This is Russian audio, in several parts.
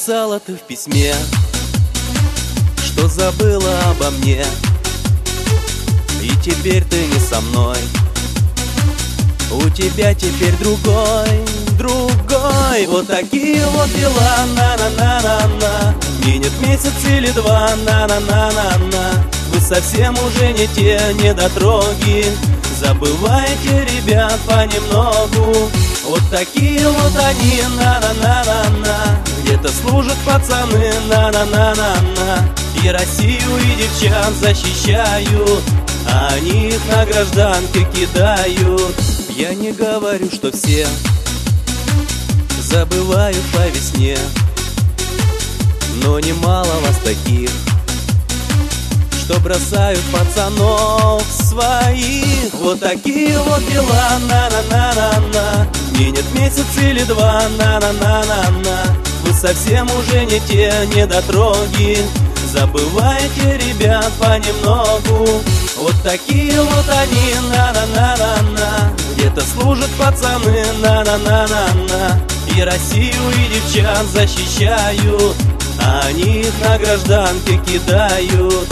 Написала ты в письме, что забыла обо мне, и теперь ты не со мной. У тебя теперь другой. Вот такие вот дела, на-на-на-на-на. Минет месяц или два, на-на-на-на-на. Вы совсем уже не те недотроги, забываете, ребят, понемногу. Вот такие вот они, на-на-на-на-на. Где-то служат пацаны, на-на-на-на-на. И Россию, и девчат защищают, а они их на гражданке кидают. Я не говорю, что все забывают по весне, но немало вас таких, что бросают пацанов своих. Вот такие вот дела, на-на-на-на-на. Минет месяц или два, на-на-на-на-на. Вы совсем уже не те недотроги, забываете, ребят, понемногу. Вот такие вот они, на-на-на-на-на. Где-то служат пацаны, на-на-на-на-на. И Россию, и девчат защищают, а они их на гражданке кидают.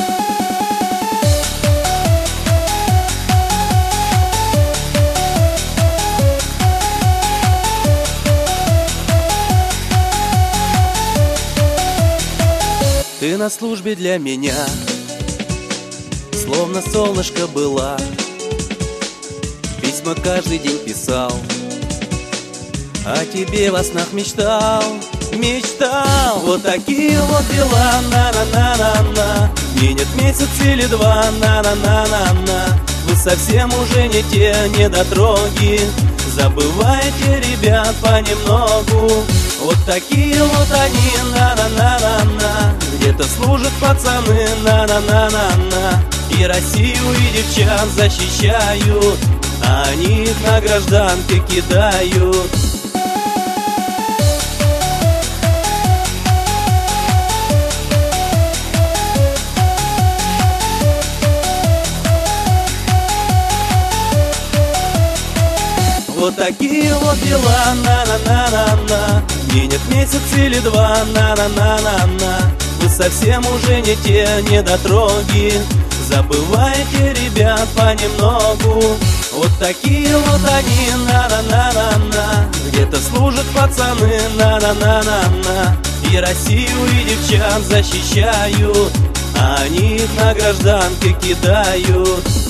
Ты на службе для меня, словно солнышко была. Письма каждый день писал, о тебе во снах мечтал. Вот такие вот дела, на-на-на-на-на. Минет месяц или два, на-на-на-на-на. Вы совсем уже не те недотроги, забываете, ребят, понемногу. Вот такие вот они, на-на-на-на-на. Где-то служат пацаны, на-на-на-на-на. И Россию, и девчат защищают, а они их на гражданке кидают. Вот такие вот дела, на-на-на-на-на. Минет месяц или два, на-на-на-на-на. Вы совсем уже не те недотроги, забываете, ребят, понемногу. Вот такие вот они, на-на-на-на-на. Где-то служат пацаны, на-на-на-на-на. И Россию, и девчат защищают, а они их на гражданке кидают.